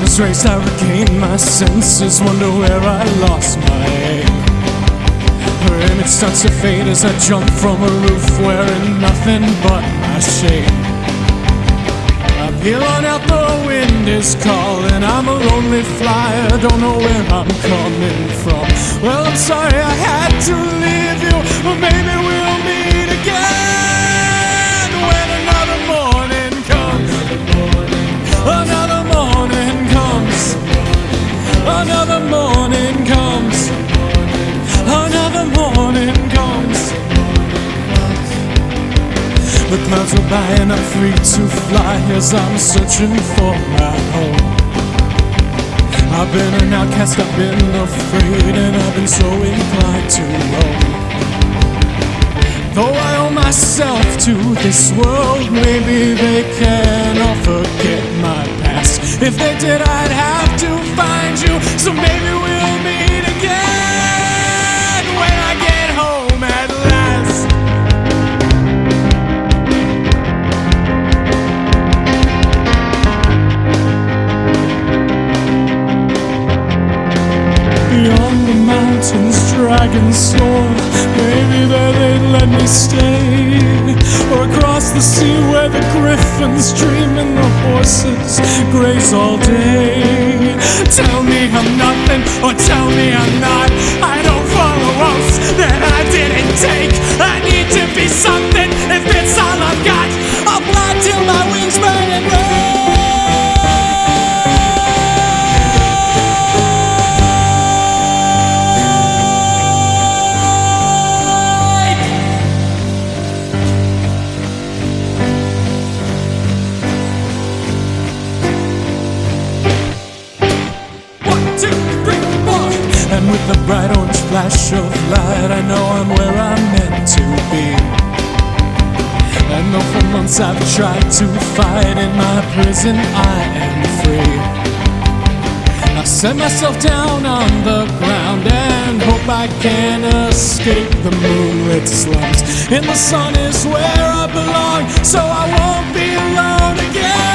was raised, I regained my senses, wonder where I lost my aim. Her image starts to fade as I jump from a roof, wearing nothing but my shame. I peel on out, the wind is calling, I'm a lonely flyer, don't know where I'm coming from. Well, I'm sorry I had to leave you, but maybe we'll meet again when another morning comes. Another morning comes. Another morning comes. Another morning comes. The clouds are by and I'm free to fly as I'm searching for my home. I've been an outcast, I've been afraid, and I've been so inclined to roam. Though I owe myself to this world, maybe they can all forget my past. If they did, I'd have to find you, so maybe we'll meet again when I get home at last. Beyond the mountains, dragons soar. Maybe there they'd let me stay. Or across the sea where the griffins dream and the horses graze all day. Tell me I'm nothing, or tell me I'm not. I don't follow oaths that I didn't take. I need to be something if it's all I've got. I'll fly till my wings burn and red. And with the bright orange flash of light, I know I'm where I'm meant to be. And though for months I've tried to fight in my prison, I am free. I set myself down on the ground and hope I can escape the moonlit slums. And the sun is where I belong, so I won't be alone again.